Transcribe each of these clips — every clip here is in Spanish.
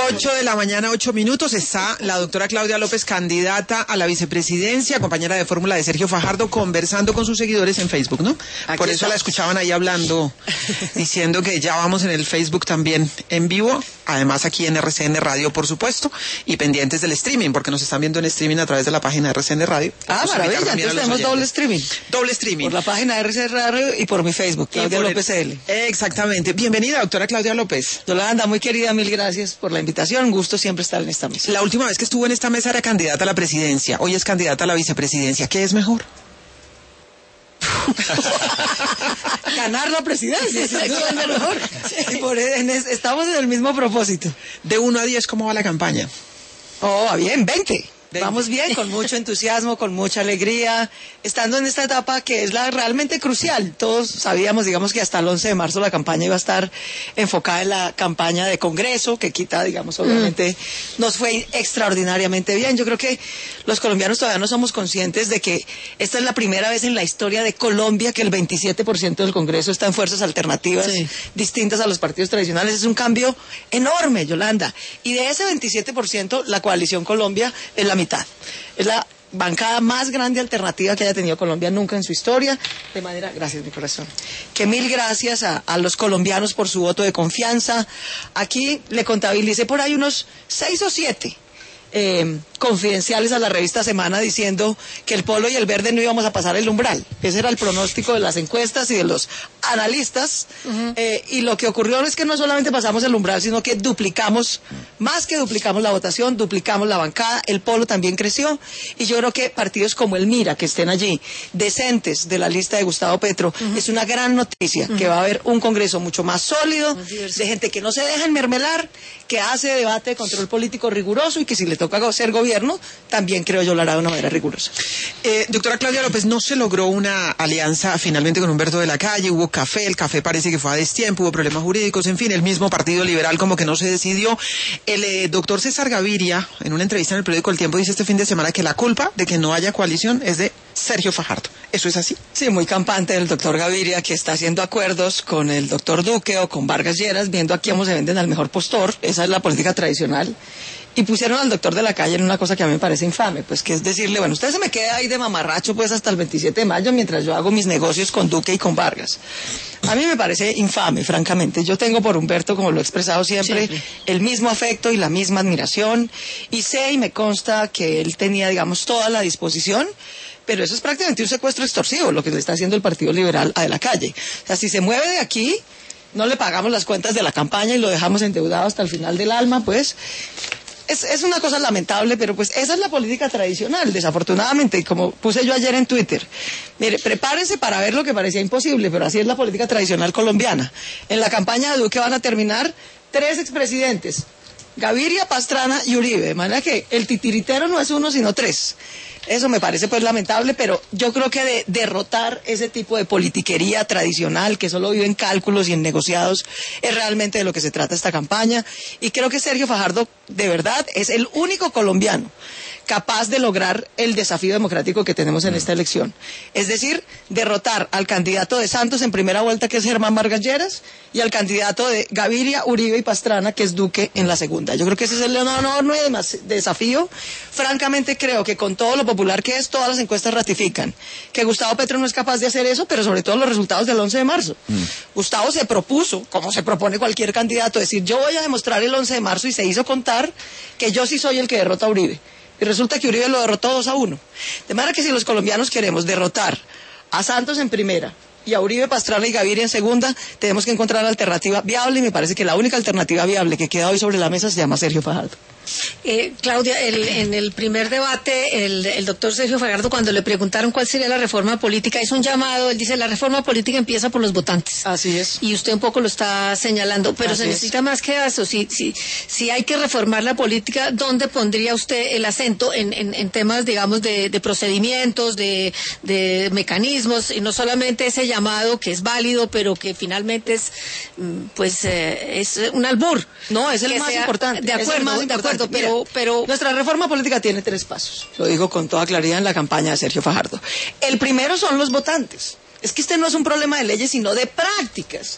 8 de la mañana, 8 minutos, está la doctora Claudia López, candidata a la vicepresidencia, compañera de fórmula de Sergio Fajardo, conversando con sus seguidores en Facebook, ¿no? Por eso la escuchaban ahí hablando, diciendo que ya vamos en el Facebook también en vivo, además aquí en RCN Radio, por supuesto, y pendientes del streaming, porque nos están viendo en streaming a través de la página de RCN Radio. Maravilla, entonces tenemos doble streaming. Doble streaming. Por la página de RCN Radio y por mi Facebook, Claudia López L. Exactamente. Bienvenida, doctora Claudia López. Yolanda, muy querida, mil gracias por la invitación. Un gusto siempre estar en esta mesa. La última vez que estuvo en esta mesa era candidata a la presidencia. Hoy es candidata a la vicepresidencia. ¿Qué es mejor? Ganar la presidencia, sin duda es lo mejor. Estamos en el mismo propósito. De 1 a 10, ¿cómo va la campaña? Oh, bien, 20. Vamos bien, con mucho entusiasmo, con mucha alegría, estando en esta etapa que es la realmente crucial. Todos sabíamos, digamos, que hasta el 11 de marzo la campaña iba a estar enfocada en la campaña de Congreso, que quita, digamos, obviamente nos fue extraordinariamente bien. Yo creo que los colombianos todavía no somos conscientes de que esta es la primera vez en la historia de Colombia que el 27% del Congreso está en fuerzas alternativas distintas a los partidos tradicionales. Es un cambio enorme, Yolanda. Y de ese 27%, la Coalición Colombia es la mitad. Es la bancada más grande alternativa que haya tenido Colombia nunca en su historia, de manera, gracias mi corazón, que mil gracias a los colombianos por su voto de confianza. Aquí le contabilicé por ahí unos 6 o 7 confidenciales a la revista Semana diciendo que el polo y el verde no íbamos a pasar el umbral. Ese era el pronóstico de las encuestas y de los analistas, y lo que ocurrió es que no solamente pasamos el umbral, sino que duplicamos, más que duplicamos la votación, duplicamos la bancada, el polo también creció, y yo creo que partidos como el Mira, que estén allí, decentes de la lista de Gustavo Petro, es una gran noticia, que va a haber un Congreso mucho más sólido, de gente que no se deja enmermelar, que hace debate de control político riguroso, y que si le toca ser gobierno, también creo yo lo hará de una manera rigurosa. Doctora Claudia López, no se logró una alianza finalmente con Humberto de la Calle, hubo café, el café parece que fue a destiempo, hubo problemas jurídicos, en fin, el mismo Partido Liberal como que no se decidió. El doctor César Gaviria, en una entrevista en el periódico El Tiempo, dice este fin de semana que la culpa de que no haya coalición es de Sergio Fajardo. ¿Eso es así? Sí, muy campante el doctor Gaviria, que está haciendo acuerdos con el doctor Duque o con Vargas Lleras, viendo aquí cómo se venden al mejor postor. Esa es la política tradicional. Y pusieron al doctor de la Calle en una cosa que a mí me parece infame, pues que es decirle, bueno, usted se me queda ahí de mamarracho pues hasta el 27 de mayo mientras yo hago mis negocios con Duque y con Vargas. A mí me parece infame, francamente. Yo tengo por Humberto, como lo he expresado siempre, el mismo afecto y la misma admiración, y sé y me consta que él tenía, digamos, toda la disposición, pero eso es prácticamente un secuestro extorsivo, lo que le está haciendo el Partido Liberal a de la Calle. O sea, si se mueve de aquí, no le pagamos las cuentas de la campaña y lo dejamos endeudado hasta el final del alma, pues... Es una cosa lamentable, pero pues esa es la política tradicional, desafortunadamente, y como puse yo ayer en Twitter. Mire, prepárense para ver lo que parecía imposible, pero así es la política tradicional colombiana. En la campaña de Duque van a terminar 3 expresidentes, Gaviria, Pastrana y Uribe, de manera que el titiritero no es 1 sino 3. Eso me parece pues lamentable, pero yo creo que de derrotar ese tipo de politiquería tradicional que solo vive en cálculos y en negociados es realmente de lo que se trata esta campaña, y creo que Sergio Fajardo de verdad es el único colombiano capaz de lograr el desafío democrático que tenemos en esta elección. Es decir, derrotar al candidato de Santos en primera vuelta, que es Germán Vargas Lleras, y al candidato de Gaviria, Uribe y Pastrana, que es Duque, en la segunda. Yo creo que ese es el enorme desafío. Francamente creo que con todo lo popular que es, todas las encuestas ratifican que Gustavo Petro no es capaz de hacer eso, pero sobre todo los resultados del 11 de marzo. Gustavo se propuso, como se propone cualquier candidato, decir, yo voy a demostrar el 11 de marzo, y se hizo contar que yo sí soy el que derrota a Uribe. Y resulta que Uribe lo derrotó 2-1. De manera que si los colombianos queremos derrotar a Santos en primera y a Uribe, Pastrana y Gaviria en segunda, tenemos que encontrar una alternativa viable, y me parece que la única alternativa viable que queda hoy sobre la mesa se llama Sergio Fajardo. Claudia, en el primer debate, el doctor Sergio Fajardo, cuando le preguntaron cuál sería la reforma política, hizo un llamado. Él dice, la reforma política empieza por los votantes. Así es. Y usted un poco lo está señalando, pero Así se necesita más que eso. Si hay que reformar la política, ¿dónde pondría usted el acento en temas, digamos, de procedimientos, de mecanismos, y no solamente ese llamado que es válido, pero que finalmente es un albur? No, es el más importante. De acuerdo, pero nuestra reforma política tiene 3 pasos. Lo digo con toda claridad en la campaña de Sergio Fajardo. El primero son los votantes. Es que este no es un problema de leyes, sino de prácticas.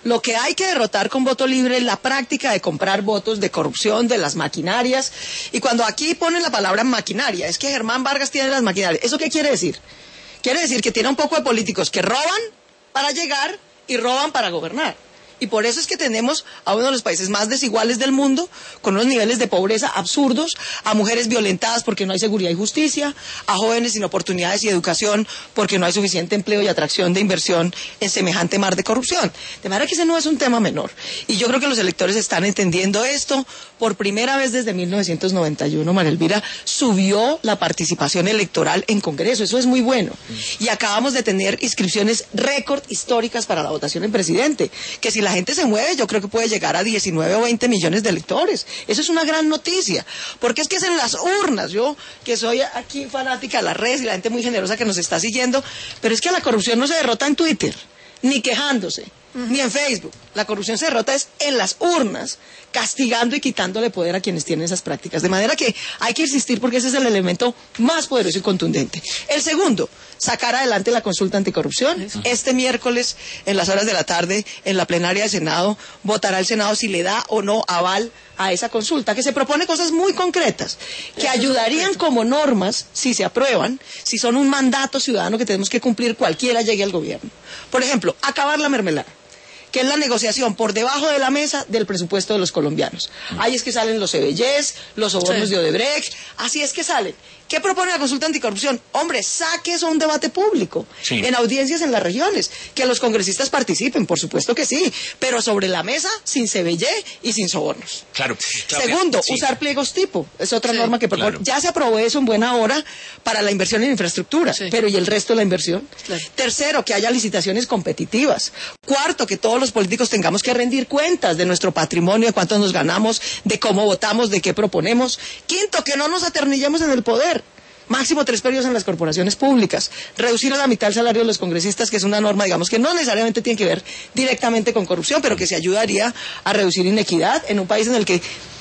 Lo que hay que derrotar con voto libre es la práctica de comprar votos, de corrupción, de las maquinarias. Y cuando aquí ponen la palabra maquinaria, es que Germán Vargas tiene las maquinarias. ¿Eso qué quiere decir? Quiere decir que tiene un poco de políticos que roban para llegar y roban para gobernar. Y por eso es que tenemos a uno de los países más desiguales del mundo, con unos niveles de pobreza absurdos, a mujeres violentadas porque no hay seguridad y justicia, a jóvenes sin oportunidades y educación porque no hay suficiente empleo y atracción de inversión en semejante mar de corrupción. De manera que ese no es un tema menor. Y yo creo que los electores están entendiendo esto. Por primera vez desde 1991, María Elvira, subió la participación electoral en Congreso. Eso es muy bueno. Y acabamos de tener inscripciones récord históricas para la votación en presidente, que si la gente se mueve, yo creo que puede llegar a 19 o 20 millones de electores. Eso es una gran noticia, porque es que es en las urnas. Yo, que soy aquí fanática de las redes y la gente muy generosa que nos está siguiendo, pero es que la corrupción no se derrota en Twitter, ni quejándose, ni en Facebook. La corrupción se derrota es en las urnas, castigando y quitándole poder a quienes tienen esas prácticas. De manera que hay que insistir porque ese es el elemento más poderoso y contundente. El segundo, sacar adelante la consulta anticorrupción. Este miércoles, en las horas de la tarde, en la plenaria del Senado, votará el Senado si le da o no aval a esa consulta, que se propone cosas muy concretas, que ayudarían como normas, si se aprueban, si son un mandato ciudadano que tenemos que cumplir cualquiera llegue al gobierno. Por ejemplo, acabar la mermelada, que es la negociación por debajo de la mesa del presupuesto de los colombianos. Ahí es que salen los CBYs, los sobornos de Odebrecht, así es que salen. ¿Qué propone la consulta anticorrupción? Hombre, saque eso a un debate público, en audiencias en las regiones, que los congresistas participen, por supuesto que sí, pero sobre la mesa, sin CBY y sin sobornos. Claro. Claudia, segundo, usar pliegos tipo, es otra norma que propone. Claro. Ya se aprobó eso en buena hora para la inversión en infraestructura, pero ¿y el resto de la inversión? Tercero, que haya licitaciones competitivas. Cuarto, que todos los políticos tengamos que rendir cuentas de nuestro patrimonio, de cuánto nos ganamos, de cómo votamos, de qué proponemos. Quinto, que no nos aternillemos en el poder. Máximo 3 periodos en las corporaciones públicas. Reducir a la mitad el salario de los congresistas, que es una norma, digamos, que no necesariamente tiene que ver directamente con corrupción, pero que se ayudaría a reducir inequidad en un país en el que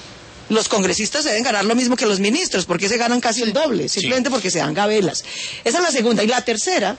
los congresistas deben ganar lo mismo que los ministros, porque se ganan casi el doble, simplemente porque se dan gabelas. Esa es la segunda. Y la tercera,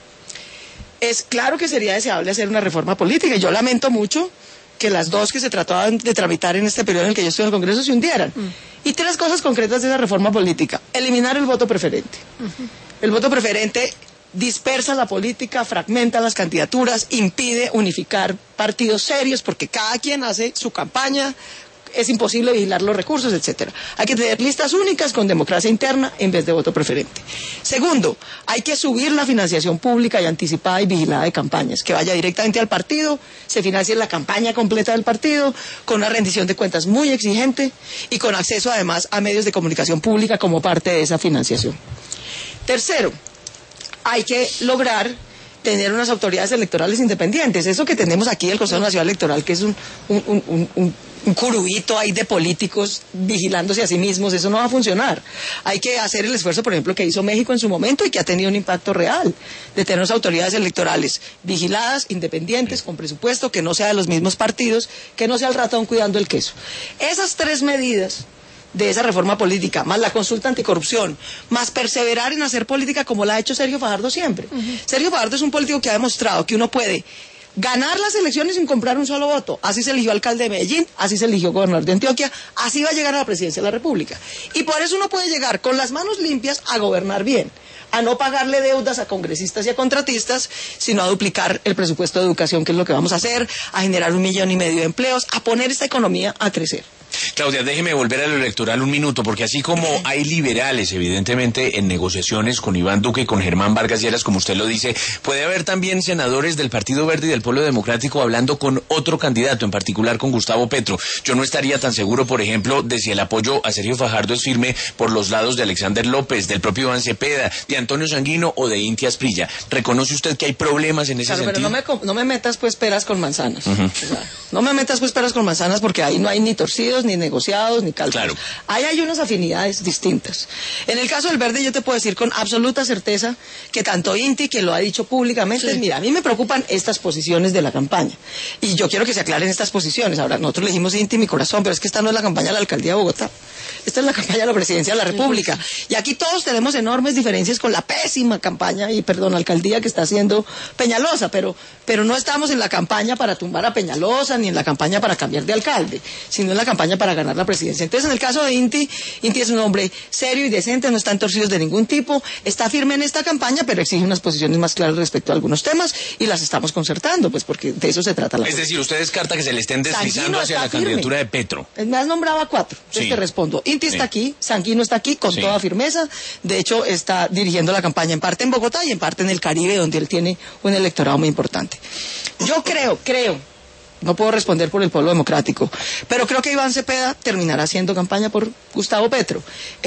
es claro que sería deseable hacer una reforma política, y yo lamento mucho que las dos que se trataban de tramitar en este periodo en el que yo estuve en el Congreso se hundieran. Y 3 cosas concretas de esa reforma política. Eliminar el voto preferente. El voto preferente dispersa la política, fragmenta las candidaturas, impide unificar partidos serios, porque cada quien hace su campaña, es imposible vigilar los recursos, etcétera. Hay que tener listas únicas con democracia interna en vez de voto preferente. Segundo, hay que subir la financiación pública y anticipada y vigilada de campañas, que vaya directamente al partido, se financie la campaña completa del partido, con una rendición de cuentas muy exigente y con acceso además a medios de comunicación pública como parte de esa financiación. Tercero, hay que lograr tener unas autoridades electorales independientes. Eso que tenemos aquí, el Consejo Nacional Electoral, que es un curubito ahí de políticos vigilándose a sí mismos, eso no va a funcionar. Hay que hacer el esfuerzo, por ejemplo, que hizo México en su momento y que ha tenido un impacto real, de tener unas autoridades electorales vigiladas, independientes, con presupuesto, que no sea de los mismos partidos, que no sea el ratón cuidando el queso. Esas 3 medidas de esa reforma política, más la consulta anticorrupción, más perseverar en hacer política como la ha hecho Sergio Fajardo siempre. Sergio Fajardo es un político que ha demostrado que uno puede ganar las elecciones sin comprar un solo voto. Así se eligió alcalde de Medellín, así se eligió gobernador de Antioquia, así va a llegar a la presidencia de la República. Y por eso uno puede llegar con las manos limpias a gobernar bien, a no pagarle deudas a congresistas y a contratistas, sino a duplicar el presupuesto de educación, que es lo que vamos a hacer, a generar 1,5 millones de empleos, a poner esta economía a crecer. Claudia, déjeme volver a lo electoral un minuto, porque así como hay liberales, evidentemente, en negociaciones con Iván Duque y con Germán Vargas Lleras, como usted lo dice, puede haber también senadores del Partido Verde y del Pueblo Democrático hablando con otro candidato, en particular con Gustavo Petro. Yo no estaría tan seguro, por ejemplo, de si el apoyo a Sergio Fajardo es firme por los lados de Alexander López, del propio Iván Cepeda, de Antonio Sanguino o de Inti Asprilla. ¿Reconoce usted que hay problemas en ese sentido? Pero no me metas pues peras con manzanas. O sea, no me metas pues peras con manzanas, porque ahí no hay ni torcidos, ni negociados, ni cálculos. Claro. Ahí hay unas afinidades distintas. En el caso del Verde yo te puedo decir con absoluta certeza que tanto Inti, que lo ha dicho públicamente, Sí. mira, a mí me preocupan estas posiciones de la campaña. Y yo quiero que se aclaren estas posiciones. Ahora, nosotros le dijimos Inti mi corazón, pero es que esta no es la campaña de la alcaldía de Bogotá. Esta es la campaña de la presidencia de la República. Y aquí todos tenemos enormes diferencias con la pésima campaña, alcaldía que está haciendo Peñalosa, pero no estamos en la campaña para tumbar a Peñalosa, ni en la campaña para cambiar de alcalde, sino en la campaña para ganar la presidencia. Entonces, en el caso de Inti es un hombre serio y decente, no está en torcidos de ningún tipo, está firme en esta campaña, pero exige unas posiciones más claras respecto a alguos temas, y las estamos concertando, pues porque de eso se trata la Es cosa. decir, usted descarta que se le estén deslizando Sanguino hacia está la firme. candidatura de Petro. Me has nombrado a 4, entonces Sí. te respondo. Inti Sí. está aquí, Sanguino está aquí con Sí. toda firmeza, de hecho está dirigiendo la campaña en parte en Bogotá y en parte en el Caribe, donde él tiene un electorado muy importante. Yo creo, no puedo responder por el pueblo democrático, pero creo que Iván Cepeda terminará haciendo campaña por Gustavo Petro,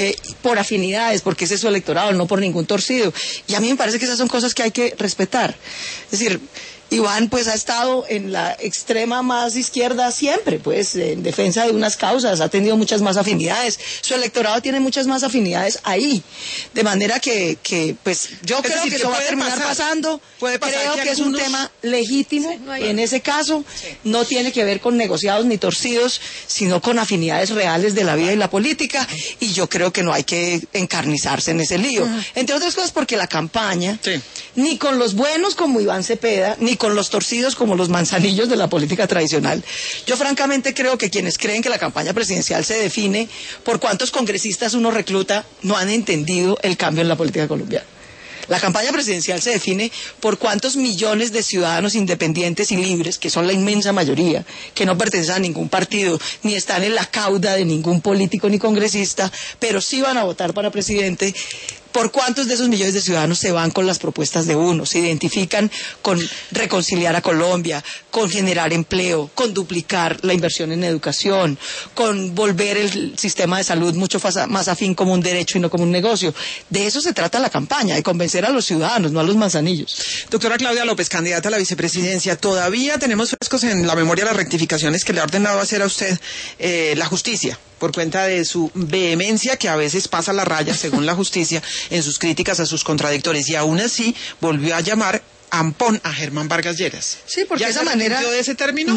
por afinidades, porque ese es su electorado, no por ningún torcido. Y a mí me parece que esas son cosas que hay que respetar. Es decir, Iván pues ha estado en la extrema más izquierda siempre, pues en defensa de unas causas, ha tenido muchas más afinidades, su electorado tiene muchas más afinidades ahí, de manera que pues yo creo decir, que que eso va a puede pasar pasando, puede pasar creo que que es un algunos- tema legítimo, Sí, no hay- en ese caso no tiene que ver con negociados ni torcidos, sino con afinidades reales de la vida y la política, y yo creo que no hay que encarnizarse en ese lío, entre otras cosas porque la campaña, Sí. ni con los buenos como Iván Cepeda, ni con los torcidos como los manzanillos de la política tradicional. Yo francamente creo que quienes creen que la campaña presidencial se define por cuántos congresistas uno recluta, no han entendido el cambio en la política colombiana. La campaña presidencial se define por cuántos millones de ciudadanos independientes y libres, que son la inmensa mayoría, que no pertenecen a ningún partido, ni están en la cauda de ningún político ni congresista, pero sí van a votar para presidente. ¿Por cuántos de esos millones de ciudadanos se van con las propuestas de uno? Se identifican con reconciliar a Colombia, con generar empleo, con duplicar la inversión en educación, con volver el sistema de salud mucho más afín como un derecho y no como un negocio. De eso se trata la campaña, de convencer a los ciudadanos, no a los manzanillos. Doctora Claudia López, candidata a la vicepresidencia, todavía tenemos frescos en la memoria las rectificaciones que le ha ordenado hacer a usted la justicia, por cuenta de su vehemencia, que a veces pasa la raya, según la justicia, en sus críticas a sus contradictores, y aún así volvió a llamar ampón a Germán Vargas Lleras. Sí, porque ¿Ya esa se manera... arrepintió de ese término?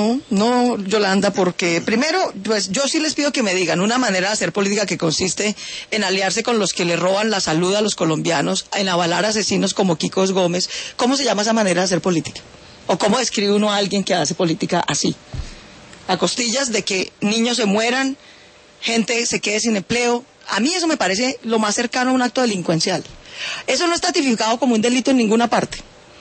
No, Yolanda, porque primero, pues yo sí les pido que me digan una manera de hacer política que consiste en aliarse con los que le roban la salud a los colombianos, en avalar asesinos como Kikos Gómez. ¿Cómo se llama esa manera de hacer política? ¿O cómo describe uno a alguien que hace política así? A costillas de que niños se mueran, gente se quede sin empleo. A mí eso me parece lo más cercano a un acto delincuencial. Eso no está tipificado como un delito en ninguna parte.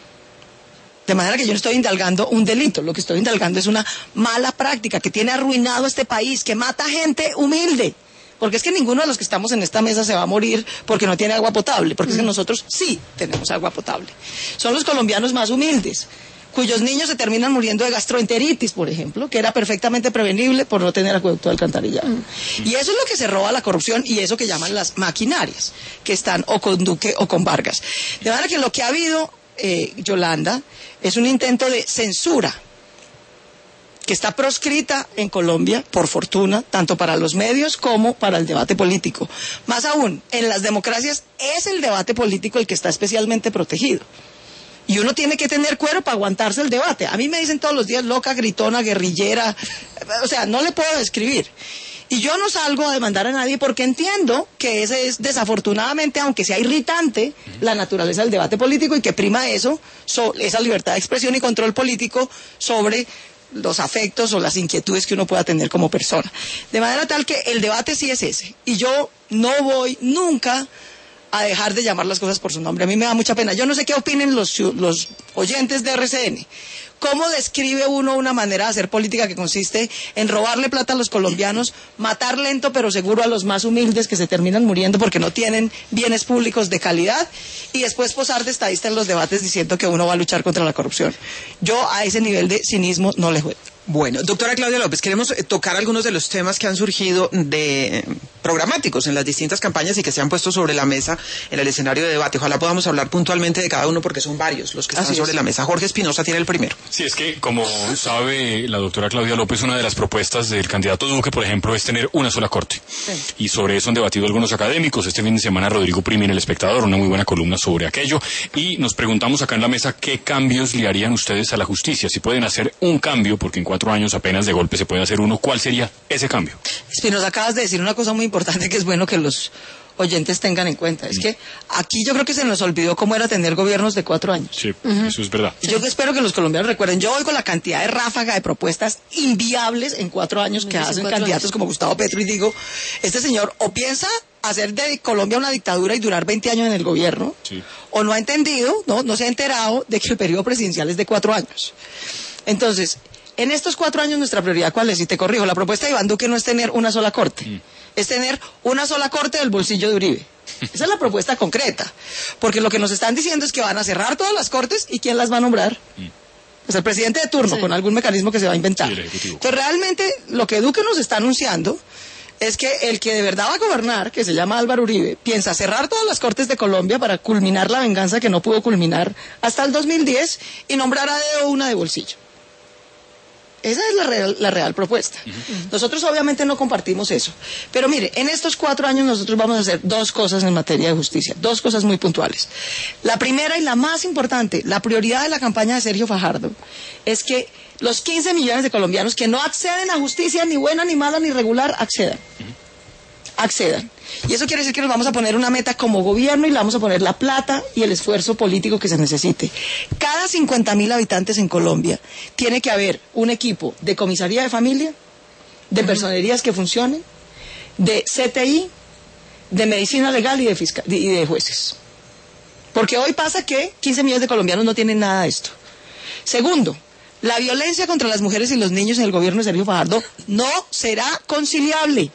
De manera que yo no estoy indalgando un delito, lo que estoy indalgando es una mala práctica que tiene arruinado este país, que mata gente humilde. Porque es que ninguno de los que estamos en esta mesa se va a morir porque no tiene agua potable, porque es que nosotros sí tenemos agua potable. Son los colombianos más humildes, cuyos niños se terminan muriendo de gastroenteritis, por ejemplo, que era perfectamente prevenible por no tener acueducto de alcantarillado. Y eso es lo que se roba la corrupción y eso que llaman las maquinarias, que están o con Duque o con Vargas. De manera que lo que ha habido, Yolanda, es un intento de censura que está proscrita en Colombia, por fortuna, tanto para los medios como para el debate político. Más aún, en las democracias es el debate político el que está especialmente protegido. Y uno tiene que tener cuero para aguantarse el debate. A mí me dicen todos los días loca, gritona, guerrillera, o sea, no le puedo describir. Y yo no salgo a demandar a nadie porque entiendo que ese es desafortunadamente, aunque sea irritante, la naturaleza del debate político y que prima eso, esa libertad de expresión y control político sobre los afectos o las inquietudes que uno pueda tener como persona. De manera tal que el debate sí es ese. Y yo no voy nunca a dejar de llamar las cosas por su nombre. A mí me da mucha pena. Yo no sé qué opinen los oyentes de RCN. ¿Cómo describe uno una manera de hacer política que consiste en robarle plata a los colombianos, matar lento pero seguro a los más humildes que se terminan muriendo porque no tienen bienes públicos de calidad y después posar de estadista en los debates diciendo que uno va a luchar contra la corrupción? Yo a ese nivel de cinismo no le juego. Bueno, doctora Claudia López, queremos tocar algunos de los temas que han surgido programáticos en las distintas campañas y que se han puesto sobre la mesa en el escenario de debate. Ojalá podamos hablar puntualmente de cada uno porque son varios los que están sobre la mesa. Jorge Espinosa tiene el primero. Sí, es que como sabe la doctora Claudia López, una de las propuestas del candidato Duque, por ejemplo, es tener una sola corte. Sí. Y sobre eso han debatido algunos académicos. Este fin de semana Rodrigo Primi en El Espectador, una muy buena columna sobre aquello. Y nos preguntamos acá en la mesa qué cambios le harían ustedes a la justicia. Si pueden hacer un cambio, porque en 4 años apenas de golpe se puede hacer uno, ¿cuál sería ese cambio? Espinosa, acabas de decir una cosa muy importante que es bueno que los oyentes tengan en cuenta. Es que aquí yo creo que se nos olvidó cómo era tener gobiernos de 4 años. Sí, eso es verdad. Yo espero que los colombianos recuerden. Yo oigo la cantidad de ráfaga de propuestas inviables en 4 años que hacen candidatos como Gustavo Petro y digo, este señor o piensa hacer de Colombia una dictadura y durar 20 años en el gobierno, o no ha entendido, no se ha enterado de que el periodo presidencial es de 4 años. Entonces, en estos 4 años nuestra prioridad, ¿cuál es? Y te corrijo, la propuesta de Iván Duque no es tener una sola corte, es tener una sola corte del bolsillo de Uribe. Esa es la propuesta concreta, porque lo que nos están diciendo es que van a cerrar todas las cortes y ¿quién las va a nombrar? Pues el presidente de turno, con algún mecanismo que se va a inventar. Entonces realmente lo que Duque nos está anunciando es que el que de verdad va a gobernar, que se llama Álvaro Uribe, piensa cerrar todas las cortes de Colombia para culminar la venganza que no pudo culminar hasta el 2010 y nombrar a dedo una de bolsillo. Esa es la real propuesta. Nosotros obviamente no compartimos eso. Pero mire, en estos 4 años nosotros vamos a hacer 2 cosas en materia de justicia, 2 cosas muy puntuales. La primera y la más importante, la prioridad de la campaña de Sergio Fajardo, es que los 15 millones de colombianos que no acceden a justicia, ni buena, ni mala, ni regular, accedan. Y eso quiere decir que nos vamos a poner una meta como gobierno y le vamos a poner la plata y el esfuerzo político que se necesite. Cada 50.000 habitantes en Colombia tiene que haber un equipo de comisaría de familia, de personerías que funcionen, de CTI, de medicina legal y de jueces. Porque hoy pasa que 15 millones de colombianos no tienen nada de esto. Segundo, la violencia contra las mujeres y los niños en el gobierno de Sergio Fajardo no será conciliable.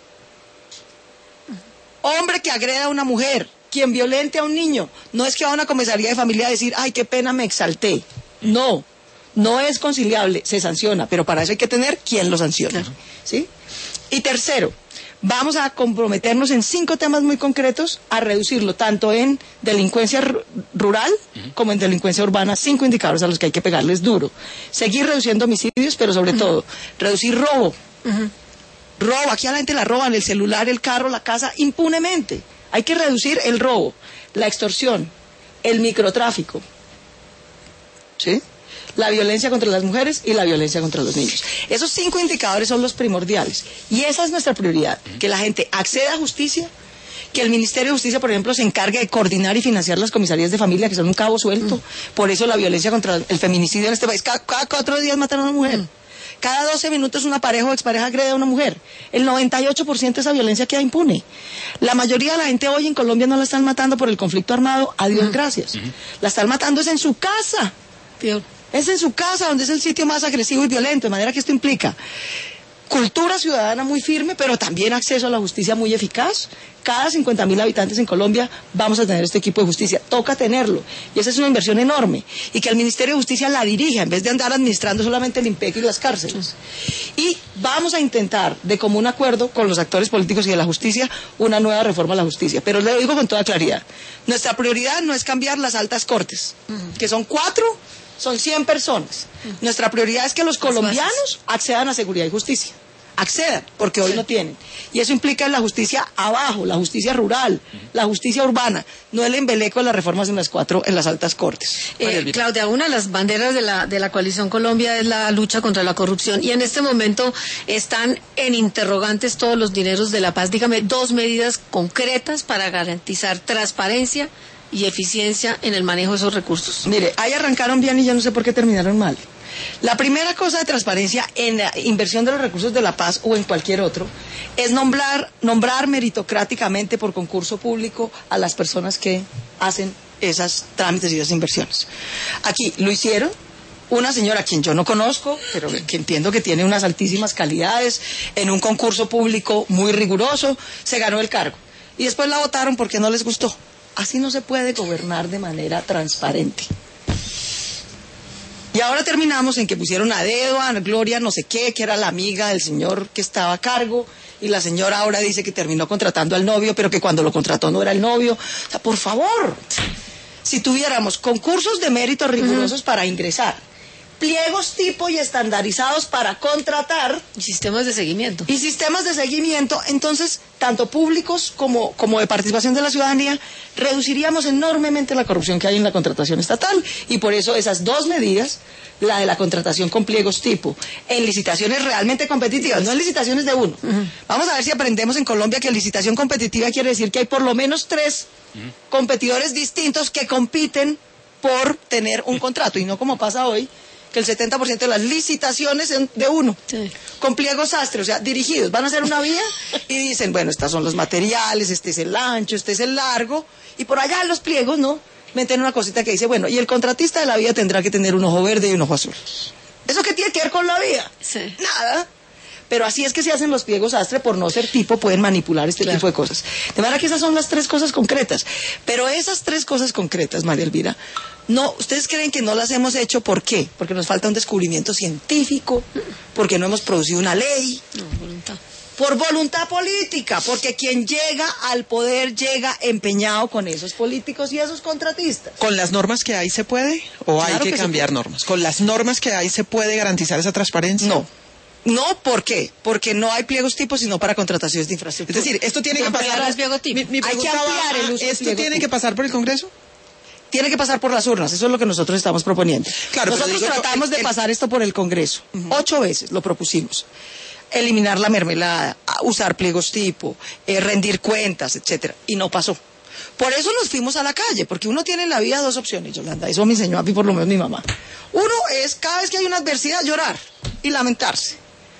Hombre que agreda a una mujer, quien violente a un niño, no es que va a una comisaría de familia a decir, ay, qué pena, me exalté. No es conciliable, se sanciona, pero para eso hay que tener quien lo sancione. ¿Sí? Y tercero, vamos a comprometernos en 5 temas muy concretos a reducirlo, tanto en delincuencia rural como en delincuencia urbana, 5 indicadores a los que hay que pegarles duro. Seguir reduciendo homicidios, pero sobre todo, reducir robo. Robo, aquí a la gente la roban, el celular, el carro, la casa, impunemente. Hay que reducir el robo, la extorsión, el microtráfico, ¿sí? La violencia contra las mujeres y la violencia contra los niños. Esos 5 indicadores son los primordiales. Y esa es nuestra prioridad, que la gente acceda a justicia, que el Ministerio de Justicia, por ejemplo, se encargue de coordinar y financiar las comisarías de familia, que son un cabo suelto. Por eso la violencia contra el feminicidio en este país. Cada 4 días matan a una mujer. Cada 12 minutos una pareja o expareja agrede a una mujer. El 98% de esa violencia queda impune. La mayoría de la gente hoy en Colombia no la están matando por el conflicto armado, a Dios gracias. La están matando es en su casa. Es en su casa donde es el sitio más agresivo y violento, de manera que esto implica cultura ciudadana muy firme, pero también acceso a la justicia muy eficaz. Cada 50.000 habitantes en Colombia vamos a tener este equipo de justicia. Toca tenerlo. Y esa es una inversión enorme. Y que el Ministerio de Justicia la dirija, en vez de andar administrando solamente el IMPEC y las cárceles. Y vamos a intentar, de común acuerdo con los actores políticos y de la justicia, una nueva reforma a la justicia. Pero le digo con toda claridad, nuestra prioridad no es cambiar las altas cortes, que son 4, son 100 personas. Nuestra prioridad es que los colombianos accedan a seguridad y justicia. Accedan, porque hoy no tienen. Y eso implica la justicia abajo, la justicia rural, la justicia urbana, no el embeleco de las reformas en las 4, en las altas cortes. Claudia, una de las banderas de la Coalición Colombia es la lucha contra la corrupción. Y en este momento están en interrogantes todos los dineros de la paz. Dígame 2 medidas concretas para garantizar transparencia y eficiencia en el manejo de esos recursos. Mire, ahí arrancaron bien y yo no sé por qué terminaron mal. La primera cosa de transparencia en la inversión de los recursos de la paz o en cualquier otro es nombrar meritocráticamente por concurso público a las personas que hacen esas trámites y esas inversiones. Aquí lo hicieron una señora a quien yo no conozco, pero que entiendo que tiene unas altísimas calidades, en un concurso público muy riguroso, se ganó el cargo. Y después la votaron porque no les gustó. Así no se puede gobernar de manera transparente. Y ahora terminamos en que pusieron a dedo a Gloria no sé qué, que era la amiga del señor que estaba a cargo, y la señora ahora dice que terminó contratando al novio, pero que cuando lo contrató no era el novio. O sea, por favor, si tuviéramos concursos de mérito rigurosos para ingresar, pliegos tipo y estandarizados para contratar Y sistemas de seguimiento. y sistemas de seguimiento, entonces, tanto públicos como de participación de la ciudadanía, reduciríamos enormemente la corrupción que hay en la contratación estatal. Y por eso esas dos medidas, la de la contratación con pliegos tipo, en licitaciones realmente competitivas, no en licitaciones de uno. Vamos a ver si aprendemos en Colombia que licitación competitiva quiere decir que hay por lo menos 3 competidores distintos que compiten por tener un contrato, y no como pasa hoy, que el 70% de las licitaciones son de uno, Sí. con pliegos sastre, o sea, dirigidos. Van a hacer una vía y dicen, bueno, estos son los materiales, este es el ancho, este es el largo, y por allá en los pliegos, ¿no? Meten una cosita que dice, bueno, y el contratista de la vía tendrá que tener un ojo verde y un ojo azul. ¿Eso qué tiene que ver con la vía? Sí. Nada. Pero así es que se hacen los pliegos sastre, por no ser tipo, pueden manipular este tipo de cosas. De manera que esas son las 3 cosas concretas. Pero esas 3 cosas concretas, María Elvira, no, ¿ustedes creen que no las hemos hecho? ¿Por qué? Porque nos falta un descubrimiento científico, porque no hemos producido una ley, No, voluntad. por voluntad política, porque quien llega al poder llega empeñado con esos políticos y esos contratistas. ¿Con las normas que hay se puede? ¿O hay Claro que que se cambiar puede. normas? ¿Con las normas que hay se puede garantizar esa transparencia? No. No, ¿por qué? Porque no hay pliegos tipos sino para contrataciones de Es infraestructura. decir, esto tiene que Ampliar pasar. los biogotipos. Mi Hay que pregunta va ampliar el a, uso del ¿esto tiene biogotipo. que pasar por el Congreso? Tiene que pasar por las urnas, eso es lo que nosotros estamos proponiendo. Claro, pero nosotros digo yo, tratamos de pasar esto por el Congreso. 8 veces lo propusimos. Eliminar la mermelada, usar pliegos tipo, rendir cuentas, etcétera, y no pasó. Por eso nos fuimos a la calle, porque uno tiene en la vida 2 opciones, Yolanda. Eso me enseñó a mí por lo menos mi mamá. Uno es, cada vez que hay una adversidad, llorar y lamentarse.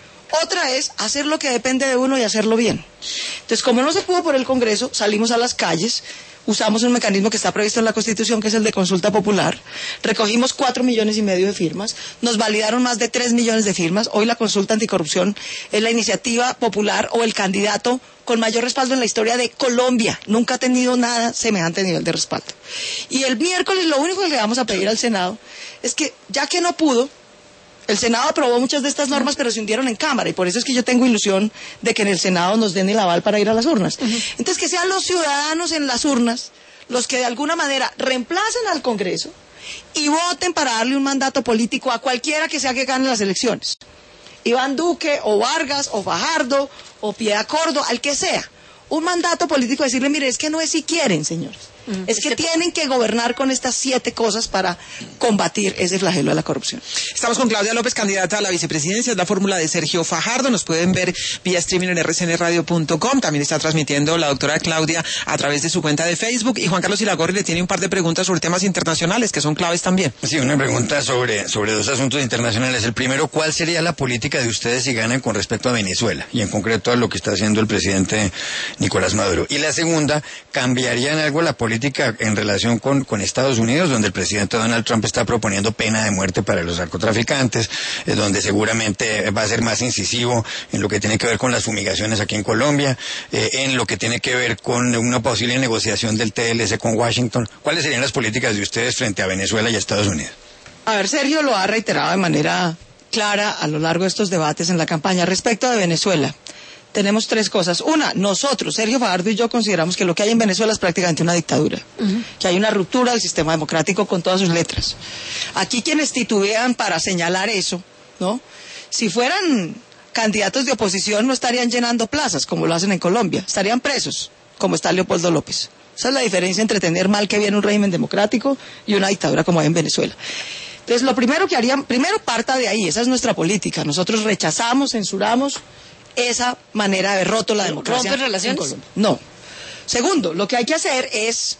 Otra es hacer lo que depende de uno y hacerlo bien. Entonces, como no se pudo por el Congreso, salimos a las calles, usamos un mecanismo que está previsto en la Constitución, que es el de consulta popular, recogimos 4,5 millones de firmas, nos validaron más de 3 millones de firmas. Hoy la consulta anticorrupción es la iniciativa popular o el candidato con mayor respaldo en la historia de Colombia. Nunca ha tenido nada semejante nivel de respaldo. Y el miércoles lo único que le vamos a pedir al Senado es que, ya que no pudo, el Senado aprobó muchas de estas normas, pero se hundieron en Cámara, y por eso es que yo tengo ilusión de que en el Senado nos den el aval para ir a las urnas. Entonces, que sean los ciudadanos en las urnas los que de alguna manera reemplacen al Congreso y voten para darle un mandato político a cualquiera que sea que gane las elecciones. Iván Duque, o Vargas, o Fajardo, o Piedad Cordo, al que sea. Un mandato político, decirle, mire, es que no es si quieren, señores. Es que tienen que gobernar con estas 7 cosas para combatir ese flagelo de la corrupción. Estamos con Claudia López, candidata a la vicepresidencia. Es la fórmula de Sergio Fajardo. Nos pueden ver vía streaming en rcnradio.com. También está transmitiendo la doctora Claudia a través de su cuenta de Facebook. Y Juan Carlos Iragorri le tiene un par de preguntas sobre temas internacionales que son claves también. Sí, una pregunta sobre 2 asuntos internacionales. El primero, ¿cuál sería la política de ustedes si ganan con respecto a Venezuela? Y en concreto a lo que está haciendo el presidente Nicolás Maduro. Y la segunda, ¿cambiarían algo la política en relación con Estados Unidos, donde el presidente Donald Trump está proponiendo pena de muerte para los narcotraficantes, donde seguramente va a ser más incisivo en lo que tiene que ver con las fumigaciones aquí en Colombia, en lo que tiene que ver con una posible negociación del TLC con Washington? ¿Cuáles serían las políticas de ustedes frente a Venezuela y a Estados Unidos? A ver, Sergio lo ha reiterado de manera clara a lo largo de estos debates en la campaña. Respecto de Venezuela, tenemos 3 cosas. Una, nosotros, Sergio Fajardo y yo, consideramos que lo que hay en Venezuela es prácticamente una dictadura, que hay una ruptura del sistema democrático con todas sus letras. Aquí quienes titubean para señalar eso, ¿no? Si fueran candidatos de oposición no estarían llenando plazas como lo hacen en Colombia, estarían presos, como está Leopoldo López. Esa es la diferencia entre tener mal que bien un régimen democrático y una dictadura como hay en Venezuela. Entonces, lo primero que harían, primero parta de ahí, esa es nuestra política. Nosotros rechazamos, censuramos esa manera de haber roto la democracia. ¿Rompe relaciones? En Colombia. No. Segundo, lo que hay que hacer es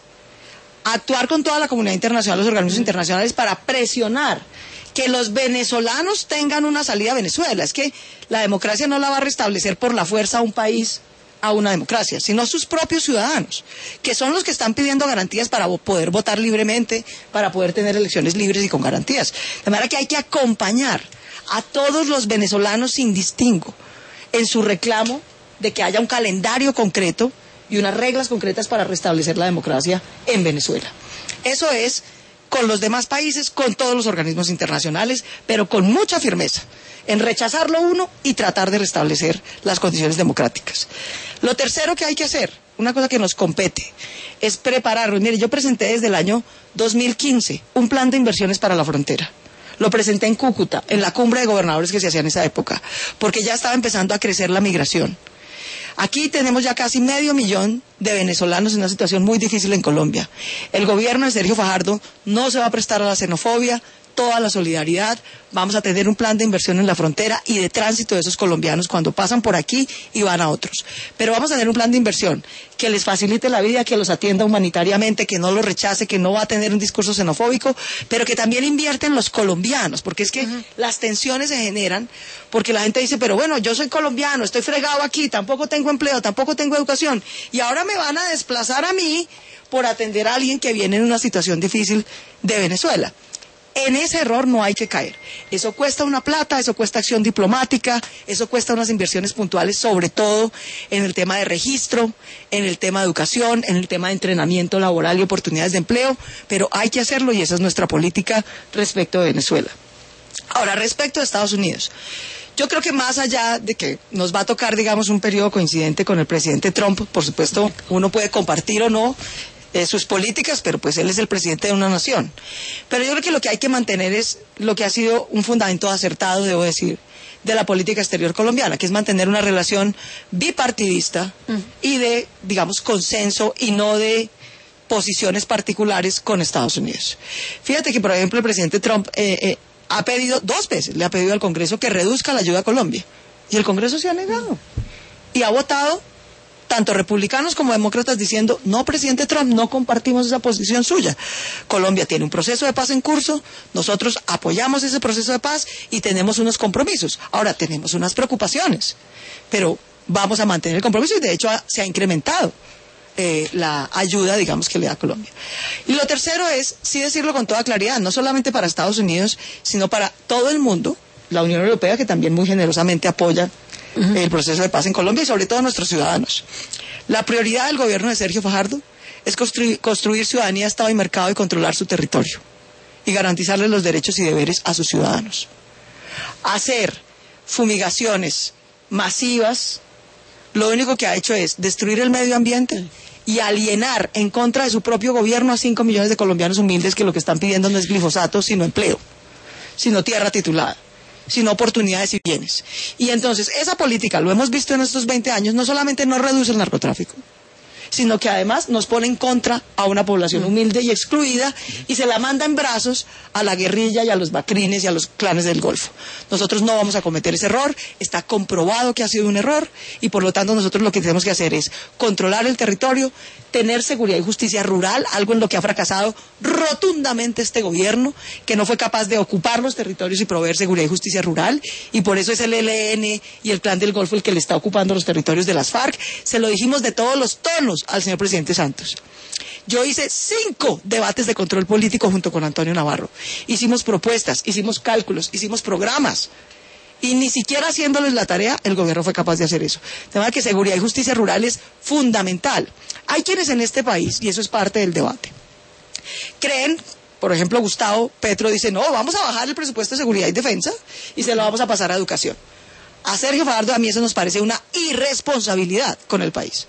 actuar con toda la comunidad internacional, los organismos internacionales, para presionar que los venezolanos tengan una salida a Venezuela. Es que la democracia no la va a restablecer por la fuerza a un país, a una democracia, sino sus propios ciudadanos, que son los que están pidiendo garantías para poder votar libremente, para poder tener elecciones libres y con garantías. De manera que hay que acompañar a todos los venezolanos sin distingo en su reclamo de que haya un calendario concreto y unas reglas concretas para restablecer la democracia en Venezuela. Eso es con los demás países, con todos los organismos internacionales, pero con mucha firmeza en rechazar lo uno y tratar de restablecer las condiciones democráticas. Lo tercero que hay que hacer, una cosa que nos compete, es prepararnos. Mire, yo presenté desde el año 2015 un plan de inversiones para la frontera. Lo presenté en Cúcuta, en la cumbre de gobernadores que se hacía en esa época, porque ya estaba empezando a crecer la migración. Aquí tenemos ya casi 500,000 de venezolanos en una situación muy difícil en Colombia. El gobierno de Sergio Fajardo no se va a prestar a la xenofobia, toda la solidaridad, vamos a tener un plan de inversión en la frontera y de tránsito de esos colombianos cuando pasan por aquí y van a otros. Pero vamos a tener un plan de inversión que les facilite la vida, que los atienda humanitariamente, que no los rechace, que no va a tener un discurso xenofóbico, pero que también invierte en los colombianos, porque es que las tensiones se generan, porque la gente dice, pero bueno, yo soy colombiano, estoy fregado aquí, tampoco tengo empleo, tampoco tengo educación, y ahora me van a desplazar a mí por atender a alguien que viene en una situación difícil de Venezuela. En ese error no hay que caer. Eso cuesta una plata, eso cuesta acción diplomática, eso cuesta unas inversiones puntuales, sobre todo en el tema de registro, en el tema de educación, en el tema de entrenamiento laboral y oportunidades de empleo, pero hay que hacerlo y esa es nuestra política respecto de Venezuela. Ahora, respecto a Estados Unidos, yo creo que más allá de que nos va a tocar, digamos, un periodo coincidente con el presidente Trump, por supuesto, uno puede compartir o no sus políticas, pero pues él es el presidente de una nación. Pero yo creo que lo que hay que mantener es lo que ha sido un fundamento acertado, debo decir, de la política exterior colombiana, que es mantener una relación bipartidista y de, digamos, consenso y no de posiciones particulares con Estados Unidos. Fíjate que, por ejemplo, el presidente Trump ha pedido 2 veces, le ha pedido al Congreso que reduzca la ayuda a Colombia. Y el Congreso se ha negado. Y ha votado tanto republicanos como demócratas diciendo, no, presidente Trump, no compartimos esa posición suya. Colombia tiene un proceso de paz en curso, nosotros apoyamos ese proceso de paz y tenemos unos compromisos. Ahora, tenemos unas preocupaciones, pero vamos a mantener el compromiso y de hecho se ha incrementado la ayuda, digamos, que le da Colombia. Y lo tercero es, sí decirlo con toda claridad, no solamente para Estados Unidos, sino para todo el mundo, la Unión Europea, que también muy generosamente apoya el proceso de paz en Colombia y sobre todo a nuestros ciudadanos. La prioridad del gobierno de Sergio Fajardo es construir ciudadanía, Estado y mercado y controlar su territorio y garantizarles los derechos y deberes a sus ciudadanos. Hacer fumigaciones masivas, lo único que ha hecho es destruir el medio ambiente y alienar en contra de su propio gobierno a 5 millones de colombianos humildes que lo que están pidiendo no es glifosato, sino empleo, sino tierra titulada, sino oportunidades y bienes. Y entonces, esa política, lo hemos visto en estos 20 años, no solamente no reduce el narcotráfico, sino que además nos pone en contra a una población humilde y excluida y se la manda en brazos a la guerrilla y a los bacrines y a los clanes del Golfo. Nosotros no vamos a cometer ese error, está comprobado que ha sido un error y por lo tanto nosotros lo que tenemos que hacer es controlar el territorio, tener seguridad y justicia rural, algo en lo que ha fracasado rotundamente este gobierno, que no fue capaz de ocupar los territorios y proveer seguridad y justicia rural, y por eso es el ELN y el Clan del Golfo el que le está ocupando los territorios de las FARC. Se lo dijimos de todos los tonos al señor presidente Santos. Yo hice 5 debates de control político junto con Antonio Navarro. Hicimos propuestas, hicimos cálculos, hicimos programas. Y ni siquiera haciéndoles la tarea, el gobierno fue capaz de hacer eso. De manera que seguridad y justicia rural es fundamental. Hay quienes en este país, y eso es parte del debate, creen, por ejemplo, Gustavo Petro dice, no, vamos a bajar el presupuesto de seguridad y defensa y se lo vamos a pasar a educación. A Sergio Fajardo, a mí eso nos parece una irresponsabilidad con el país.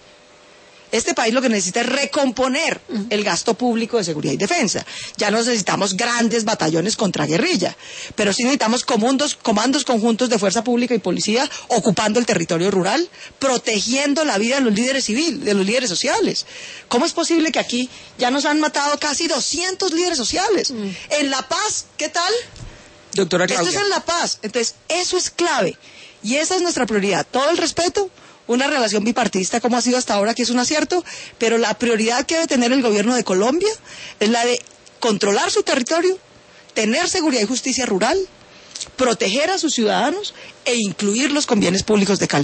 Este país lo que necesita es recomponer el gasto público de seguridad y defensa. Ya no necesitamos grandes batallones contra guerrilla, pero sí necesitamos comandos conjuntos de fuerza pública y policía ocupando el territorio rural, protegiendo la vida de los líderes civiles, de los líderes sociales. ¿Cómo es posible que aquí ya nos han matado casi 200 líderes sociales? En La Paz, ¿qué tal? Doctora Claudia. Esto es en La Paz. Entonces, eso es clave. Y esa es nuestra prioridad. Todo el respeto, una relación bipartidista como ha sido hasta ahora, que es un acierto, pero la prioridad que debe tener el gobierno de Colombia es la de controlar su territorio, tener seguridad y justicia rural, proteger a sus ciudadanos e incluirlos con bienes públicos de calidad.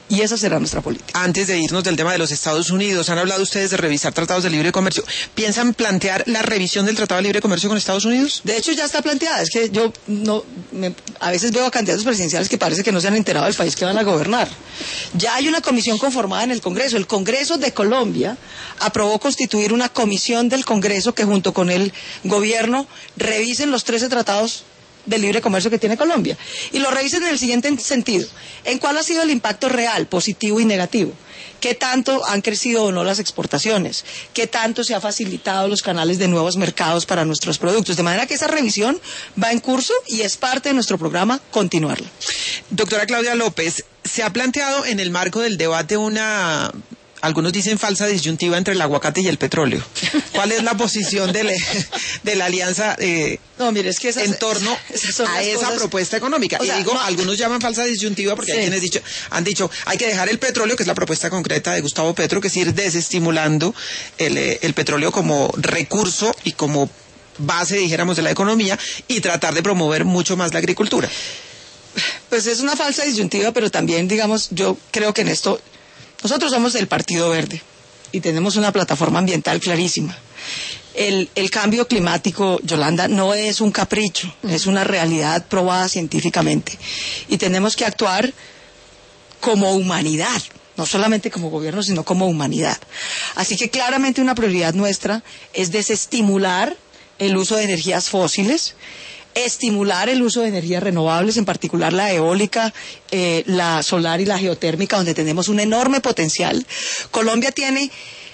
Y esa será nuestra política. Antes de irnos del tema de los Estados Unidos, han hablado ustedes de revisar tratados de libre comercio. ¿Piensan plantear la revisión del Tratado de Libre Comercio con Estados Unidos? De hecho, ya está planteada. Es que yo a veces veo a candidatos presidenciales que parece que no se han enterado del país que van a gobernar. Ya hay una comisión conformada en el Congreso. El Congreso de Colombia aprobó constituir una comisión del Congreso que junto con el gobierno revisen los 13 tratados de libre comercio que tiene Colombia. Y lo revisen en el siguiente sentido. ¿En cuál ha sido el impacto real, positivo y negativo? ¿Qué tanto han crecido o no las exportaciones? ¿Qué tanto se ha facilitado los canales de nuevos mercados para nuestros productos? De manera que esa revisión va en curso y es parte de nuestro programa continuarla. Doctora Claudia López, se ha planteado en el marco del debate algunos dicen falsa disyuntiva entre el aguacate y el petróleo. ¿Cuál es la posición de la alianza No, mire, es que en torno a esa propuesta económica? Y digo, algunos llaman falsa disyuntiva porque hay quienes han dicho hay que dejar el petróleo, que es la propuesta concreta de Gustavo Petro, que es ir desestimulando el petróleo como recurso y como base, dijéramos, de la economía, y tratar de promover mucho más la agricultura. Pues es una falsa disyuntiva, pero también, digamos, yo creo que en esto... Nosotros somos del Partido Verde y tenemos una plataforma ambiental clarísima. El cambio climático, Yolanda, no es un capricho, es una realidad probada científicamente. Y tenemos que actuar como humanidad, no solamente como gobierno, sino como humanidad. Así que claramente una prioridad nuestra es desestimular el uso de energías fósiles, estimular el uso de energías renovables, en particular la eólica, la solar y la geotérmica, donde tenemos un enorme potencial. Colombia tiene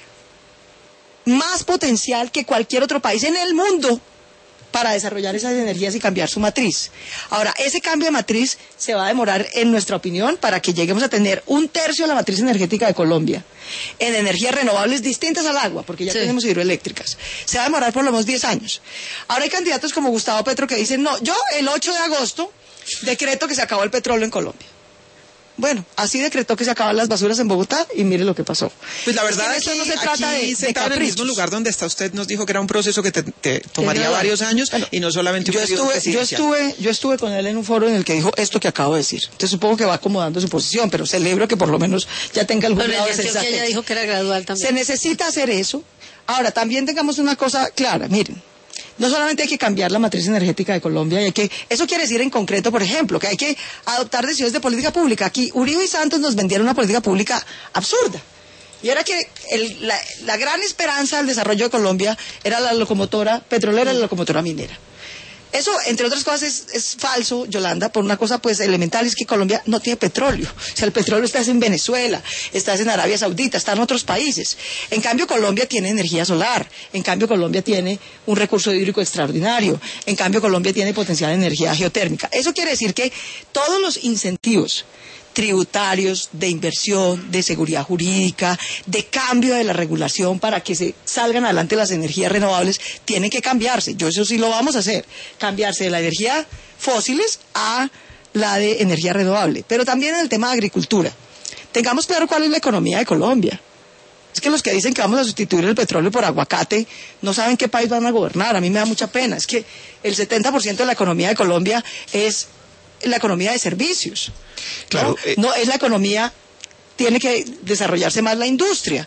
más potencial que cualquier otro país en el mundo para desarrollar esas energías y cambiar su matriz. Ahora, ese cambio de matriz se va a demorar, en nuestra opinión, para que lleguemos a tener 1/3 de la matriz energética de Colombia en energías renovables distintas al agua, porque ya tenemos hidroeléctricas. Se va a demorar por lo menos 10 años. Ahora hay candidatos como Gustavo Petro que dicen, no, yo el 8 de agosto decreto que se acabó el petróleo en Colombia. Bueno, así decretó que se acaban las basuras en Bogotá y mire lo que pasó. Pues la verdad es que no se trata de en el mismo lugar donde está usted, nos dijo que era un proceso que te tomaría varios años, bueno, y no solamente un periodo presidencial. Yo estuve con él en un foro en el que dijo esto que acabo de decir. Entonces supongo que va acomodando su posición, pero celebro que por lo menos ya tenga algún grado de sensatez. Ella dijo que era gradual también. Se necesita hacer eso. Ahora, también tengamos una cosa clara, miren. No solamente hay que cambiar la matriz energética de Colombia, eso quiere decir en concreto, por ejemplo, que hay que adoptar decisiones de política pública. Aquí Uribe y Santos nos vendieron una política pública absurda. Y era que la gran esperanza del desarrollo de Colombia era la locomotora petrolera y la locomotora minera. Eso, entre otras cosas, es falso, Yolanda, por una cosa pues elemental, es que Colombia no tiene petróleo. O sea, el petróleo está en Venezuela, está en Arabia Saudita, está en otros países. En cambio, Colombia tiene energía solar. En cambio, Colombia tiene un recurso hídrico extraordinario. En cambio, Colombia tiene potencial de energía geotérmica. Eso quiere decir que todos los incentivos tributarios, de inversión, de seguridad jurídica, de cambio de la regulación para que se salgan adelante las energías renovables, tienen que cambiarse. Eso sí lo vamos a hacer, cambiarse de la energía fósiles a la de energía renovable. Pero también en el tema de agricultura. Tengamos claro cuál es la economía de Colombia. Es que los que dicen que vamos a sustituir el petróleo por aguacate no saben qué país van a gobernar. A mí me da mucha pena. Es que el 70% de la economía de Colombia es la economía de servicios. Claro, no es la economía, tiene que desarrollarse más la industria.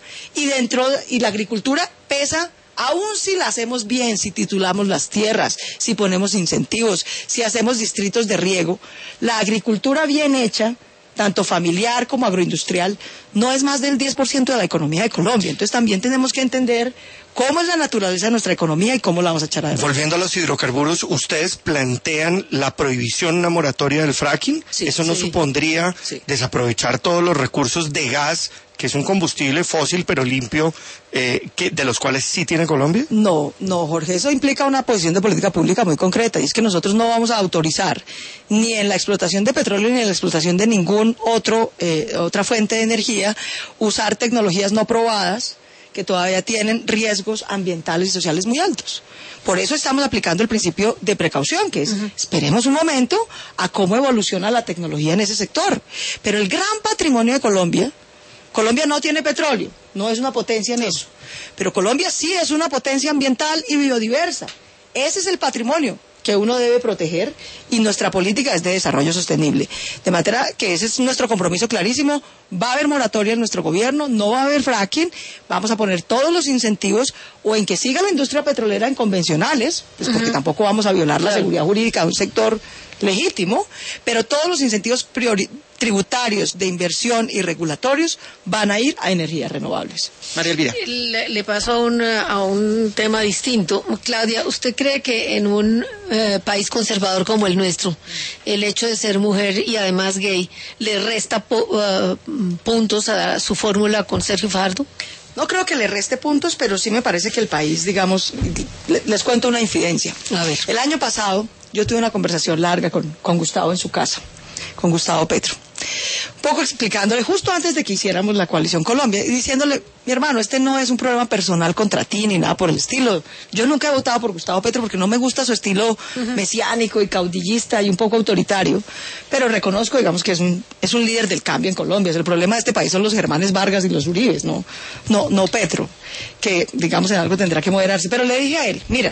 Y la agricultura pesa, aún si la hacemos bien, si titulamos las tierras, si ponemos incentivos, si hacemos distritos de riego, la agricultura bien hecha, tanto familiar como agroindustrial, no es más del 10% de la economía de Colombia. Entonces también tenemos que entender cómo es la naturaleza de nuestra economía y cómo la vamos a echar adelante. Volviendo a los hidrocarburos, ¿ustedes plantean la prohibición, una moratoria del fracking? Sí, ¿Eso no supondría desaprovechar todos los recursos de gas, que es un combustible fósil pero limpio, de los cuales sí tiene Colombia? No, Jorge, eso implica una posición de política pública muy concreta, y es que nosotros no vamos a autorizar ni en la explotación de petróleo ni en la explotación de ningún otra fuente de energía usar tecnologías no probadas que todavía tienen riesgos ambientales y sociales muy altos. Por eso estamos aplicando el principio de precaución, que es esperemos un momento a cómo evoluciona la tecnología en ese sector. Pero el gran patrimonio de Colombia no tiene petróleo, no es una potencia en eso. Pero Colombia sí es una potencia ambiental y biodiversa. Ese es el patrimonio que uno debe proteger y nuestra política es de desarrollo sostenible. De manera que ese es nuestro compromiso clarísimo. Va a haber moratoria en nuestro gobierno, no va a haber fracking, vamos a poner todos los incentivos o en que siga la industria petrolera en convencionales, pues porque tampoco vamos a violar la seguridad jurídica de un sector legítimo, pero todos los incentivos tributarios de inversión y regulatorios van a ir a energías renovables. María Elvira. Le paso a un tema distinto. Claudia, ¿usted cree que en un país conservador como el nuestro, el hecho de ser mujer y además gay, le resta puntos a su fórmula con Sergio Fajardo? No creo que le reste puntos, pero sí me parece que el país, digamos, les cuento una infidencia. A ver. El año pasado yo tuve una conversación larga con Gustavo en su casa, con Gustavo Petro. Un poco explicándole, justo antes de que hiciéramos la Coalición Colombia, y diciéndole, mi hermano, este no es un problema personal contra ti ni nada por el estilo. Yo nunca he votado por Gustavo Petro porque no me gusta su estilo mesiánico y caudillista y un poco autoritario, pero reconozco, digamos, que es un líder del cambio en Colombia. El problema de este país son los Germanes Vargas y los Uribes, no Petro, que, digamos, en algo tendrá que moderarse. Pero le dije a él, mira,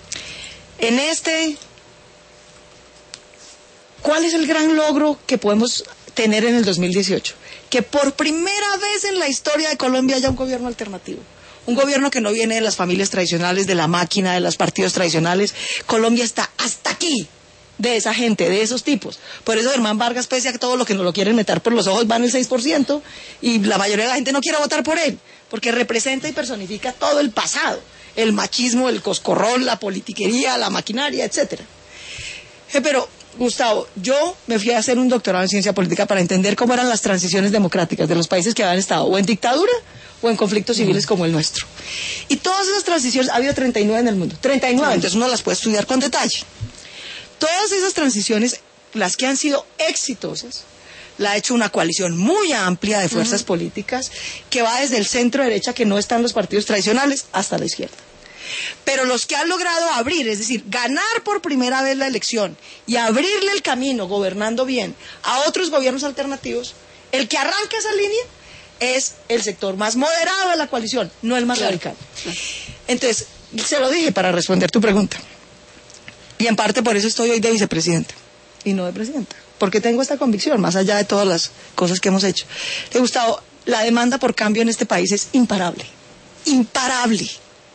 ¿cuál es el gran logro que podemos tener en el 2018? Que por primera vez en la historia de Colombia haya un gobierno alternativo. Un gobierno que no viene de las familias tradicionales, de la máquina, de los partidos tradicionales. Colombia está hasta aquí de esa gente, de esos tipos. Por eso Germán Vargas, pese a que todo lo que nos lo quieren meter por los ojos, van el 6%, y la mayoría de la gente no quiere votar por él, porque representa y personifica todo el pasado. El machismo, el coscorrón, la politiquería, la maquinaria, etcétera. Pero Gustavo, yo me fui a hacer un doctorado en ciencia política para entender cómo eran las transiciones democráticas de los países que habían estado o en dictadura o en conflictos civiles como el nuestro. Y todas esas transiciones, ha habido 39 en el mundo, 39, entonces uno las puede estudiar con detalle. Todas esas transiciones, las que han sido exitosas, la ha hecho una coalición muy amplia de fuerzas políticas que va desde el centro derecha, que no están los partidos tradicionales, hasta la izquierda. Pero los que han logrado abrir, es decir, ganar por primera vez la elección y abrirle el camino, gobernando bien, a otros gobiernos alternativos, el que arranca esa línea es el sector más moderado de la coalición, no el más radical. Entonces, se lo dije para responder tu pregunta. Y en parte por eso estoy hoy de vicepresidenta y no de presidenta, porque tengo esta convicción, más allá de todas las cosas que hemos hecho. Gustavo, la demanda por cambio en este país es imparable, imparable.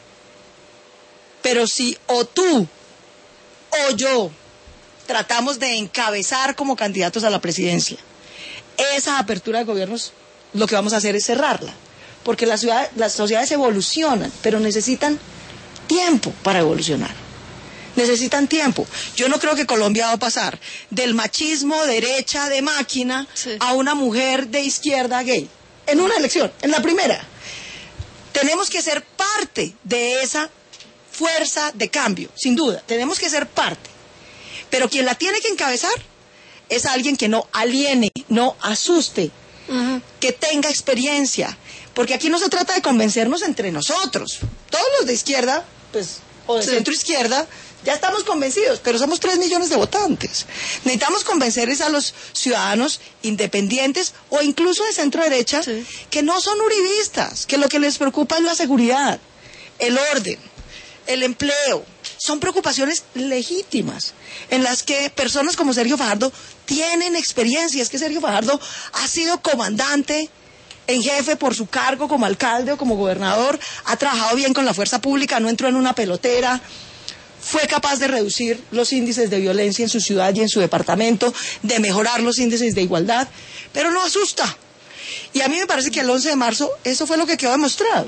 Pero si o tú o yo tratamos de encabezar como candidatos a la presidencia esa apertura de gobiernos, lo que vamos a hacer es cerrarla. Porque las sociedades evolucionan, pero necesitan tiempo para evolucionar. Necesitan tiempo. Yo no creo que Colombia va a pasar del machismo derecha de máquina a una mujer de izquierda gay. En una elección, en la primera. Tenemos que ser parte de esa fuerza de cambio, sin duda, tenemos que ser parte, pero quien la tiene que encabezar es alguien que no aliene, no asuste, que tenga experiencia, porque aquí no se trata de convencernos entre nosotros, todos los de izquierda, pues, o de centro izquierda, ya estamos convencidos, pero somos 3 millones de votantes. Necesitamos convencer a los ciudadanos independientes o incluso de centro derecha que no son uribistas, que lo que les preocupa es la seguridad, el orden, el empleo. Son preocupaciones legítimas en las que personas como Sergio Fajardo tienen experiencia. Es que Sergio Fajardo ha sido comandante en jefe por su cargo como alcalde o como gobernador, ha trabajado bien con la fuerza pública, no entró en una pelotera, fue capaz de reducir los índices de violencia en su ciudad y en su departamento, de mejorar los índices de igualdad, pero no asusta. Y a mí me parece que el 11 de marzo eso fue lo que quedó demostrado.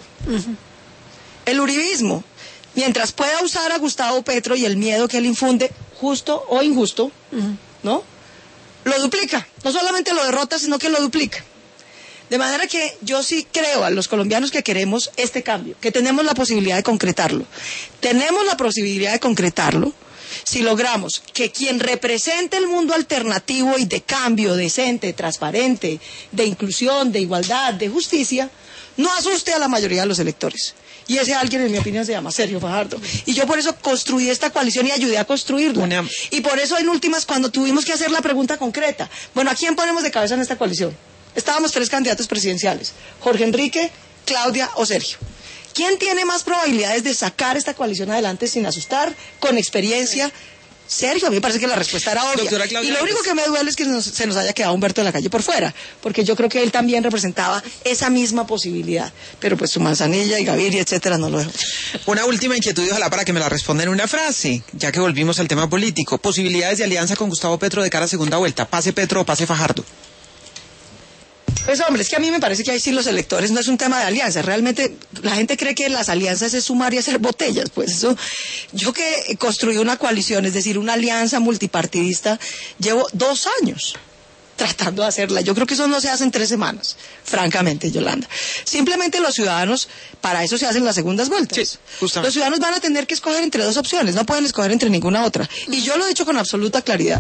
El uribismo, mientras pueda usar a Gustavo Petro y el miedo que él infunde, justo o injusto, ¿no? Lo duplica. No solamente lo derrota, sino que lo duplica. De manera que yo sí creo a los colombianos que queremos este cambio, que tenemos la posibilidad de concretarlo. Tenemos la posibilidad de concretarlo si logramos que quien represente el mundo alternativo y de cambio decente, transparente, de inclusión, de igualdad, de justicia, no asuste a la mayoría de los electores. Y ese alguien, en mi opinión, se llama Sergio Fajardo. Y yo por eso construí esta coalición y ayudé a construirla. Y por eso, en últimas, cuando tuvimos que hacer la pregunta concreta, bueno, ¿a quién ponemos de cabeza en esta coalición? Estábamos 3 candidatos presidenciales, Jorge Enrique, Claudia o Sergio. ¿Quién tiene más probabilidades de sacar esta coalición adelante sin asustar, con experiencia Sergio, a mí me parece que la respuesta era obvia. Y lo único que me duele es que se nos haya quedado Humberto de la Calle por fuera, porque yo creo que él también representaba esa misma posibilidad. Pero pues su Manzanilla y Gaviria, etcétera, no lo dejó. Una última inquietud y ojalá para que me la responda en una frase, ya que volvimos al tema político. Posibilidades de alianza con Gustavo Petro de cara a segunda vuelta. ¿Pase Petro o pase Fajardo? Pues hombre, es que a mí me parece que ahí sí los electores no es un tema de alianza. Realmente la gente cree que las alianzas es sumar y hacer botellas. Pues eso, yo que construí una coalición, es decir, una alianza multipartidista, llevo 2 años tratando de hacerla. Yo creo que eso no se hace en 3 semanas, francamente, Yolanda. Simplemente los ciudadanos, para eso se hacen las segundas vueltas. Sí, justamente. Los ciudadanos van a tener que escoger entre 2 opciones, no pueden escoger entre ninguna otra. Y yo lo he dicho con absoluta claridad.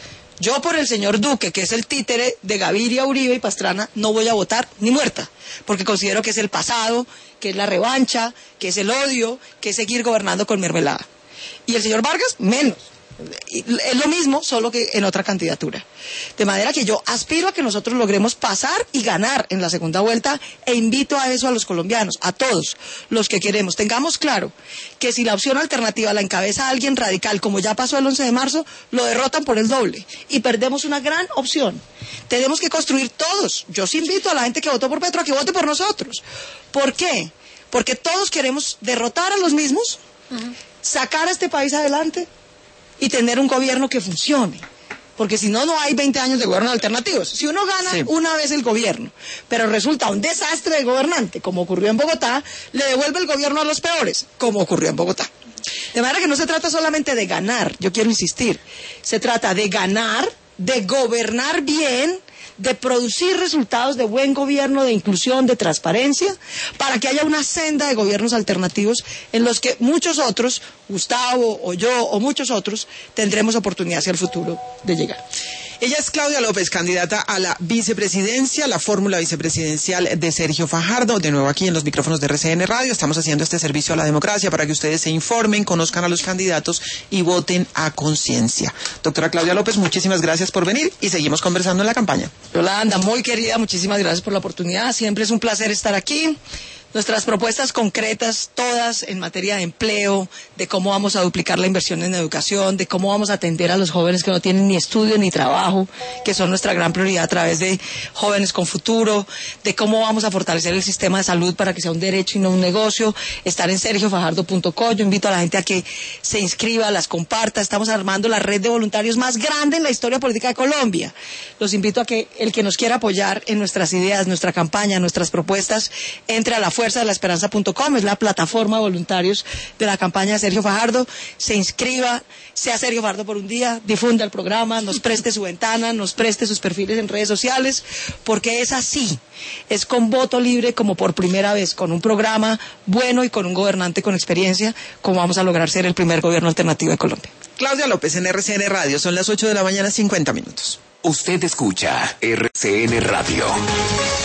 Yo por el señor Duque, que es el títere de Gaviria, Uribe y Pastrana, no voy a votar ni muerta, porque considero que es el pasado, que es la revancha, que es el odio, que es seguir gobernando con mermelada. Y el señor Vargas, menos. Es lo mismo, solo que en otra candidatura. De manera que yo aspiro a que nosotros logremos pasar y ganar en la segunda vuelta e invito a eso a los colombianos, a todos los que queremos. Tengamos claro que si la opción alternativa la encabeza alguien radical, como ya pasó el 11 de marzo, lo derrotan por el doble y perdemos una gran opción. Tenemos que construir todos. Yo sí invito a la gente que votó por Petro a que vote por nosotros. ¿Por qué? Porque todos queremos derrotar a los mismos, sacar a este país adelante y tener un gobierno que funcione. Porque si no, no hay 20 años de gobierno alternativos. Si uno gana una vez el gobierno, pero resulta un desastre de gobernante, como ocurrió en Bogotá, le devuelve el gobierno a los peores, como ocurrió en Bogotá. De manera que no se trata solamente de ganar, yo quiero insistir, se trata de ganar, de gobernar bien, de producir resultados de buen gobierno, de inclusión, de transparencia, para que haya una senda de gobiernos alternativos en los que muchos otros, Gustavo o yo o muchos otros, tendremos oportunidad hacia el futuro de llegar. Ella es Claudia López, candidata a la vicepresidencia, la fórmula vicepresidencial de Sergio Fajardo. De nuevo aquí en los micrófonos de RCN Radio. Estamos haciendo este servicio a la democracia para que ustedes se informen, conozcan a los candidatos y voten a conciencia. Doctora Claudia López, muchísimas gracias por venir y seguimos conversando en la campaña. Yolanda, muy querida, muchísimas gracias por la oportunidad. Siempre es un placer estar aquí. Nuestras propuestas concretas, todas en materia de empleo, de cómo vamos a duplicar la inversión en educación, de cómo vamos a atender a los jóvenes que no tienen ni estudio ni trabajo, que son nuestra gran prioridad a través de Jóvenes con Futuro, de cómo vamos a fortalecer el sistema de salud para que sea un derecho y no un negocio, estar en sergiofajardo.co. Yo invito a la gente a que se inscriba, las comparta. Estamos armando la red de voluntarios más grande en la historia política de Colombia. Los invito a que el que nos quiera apoyar en nuestras ideas, nuestra campaña, nuestras propuestas, entre a la fuerza de la esperanza.com, es la plataforma de voluntarios de la campaña de Sergio Fajardo. Se inscriba, sea Sergio Fajardo por un día, difunda el programa, nos preste su ventana, nos preste sus perfiles en redes sociales, porque es así, es con voto libre como por primera vez, con un programa bueno y con un gobernante con experiencia, como vamos a lograr ser el primer gobierno alternativo de Colombia. Claudia López en RCN Radio, son las 8 de la mañana, 50 minutos. Usted escucha RCN Radio.